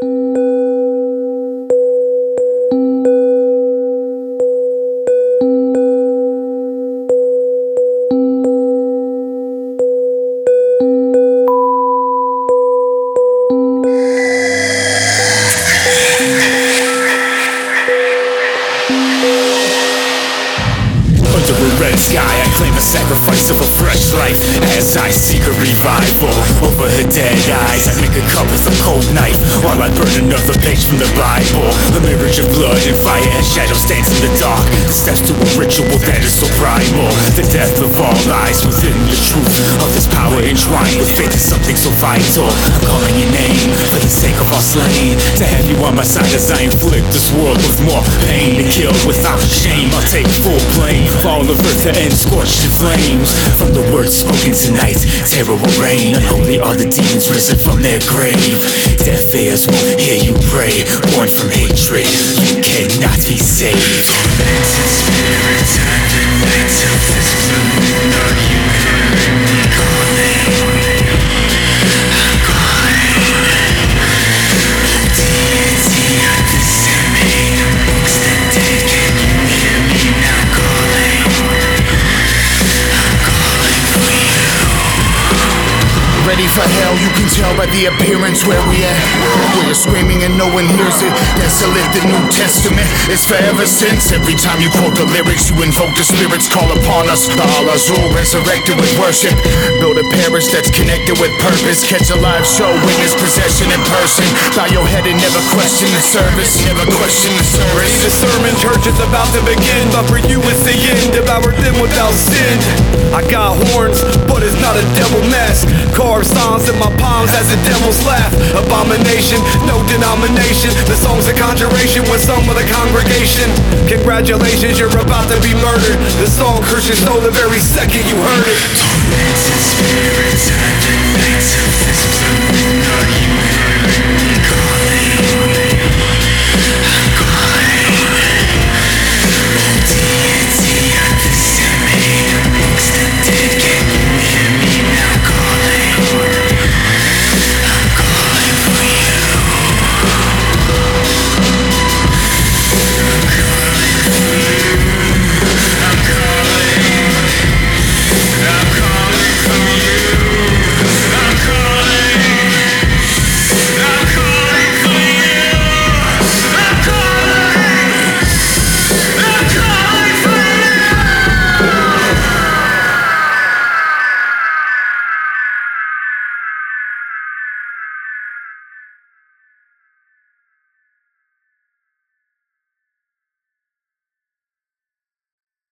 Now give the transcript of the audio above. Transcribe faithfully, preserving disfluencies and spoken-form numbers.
Under a red sky, I claim a sacrifice of a fresh life as I seek a revival. Over her dead eyes, I make a cup with a cold knife while I burn another page from the Bible. The marriage of blood and fire and shadow stands in the dark. The steps to a ritual that is so primal. The death of all lies within the truth of this power entwined with faith in something so vital. I'm calling your name for the sake of all slain, to have you on my side as I inflict this world with more pain. To kill without shame, I'll take full blame. Fall of earth to end scorched in flames. From the words spoken tonight, terror will reign. Unholy are the demons risen from their grave. Deaf ears won't hear you pray. Born from hatred, you cannot be saved. Tormented spirits have been made to this blue. Are you hearing me calling? I'm calling. Deity understand me amongst the dead. Can you hear me now calling? I'm calling for you. Ready for hell, you can tell by the appearance where we at. Where you're screaming and no one hears it. Desolate, the New Testament is forever since. Every time you quote the lyrics, you invoke the spirits call upon us. The Al Azul resurrected with worship. Build a parish that's connected with purpose. Catch a live show, witness possession in person. Bow your head and never question the service. Never question the service. The sermon church is about to begin, but for you it's the end. Devour them without sin. I got horns, but it's not a devil mask. Carved signs in my palms as the devil's laugh. Abomination, no denomination. The song's a conjuration with some of the congregation. Congratulations, you're about to be murdered. The song cursed your soul the very second you heard it. Tormented spirits have been made to this blue.